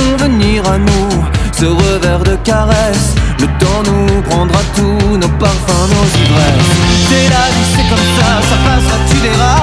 venir à nous, ce revers de caresse. Le temps nous prendra tout, nos parfums, nos ivresses. C'est la vie, c'est comme ça passera, tu verras.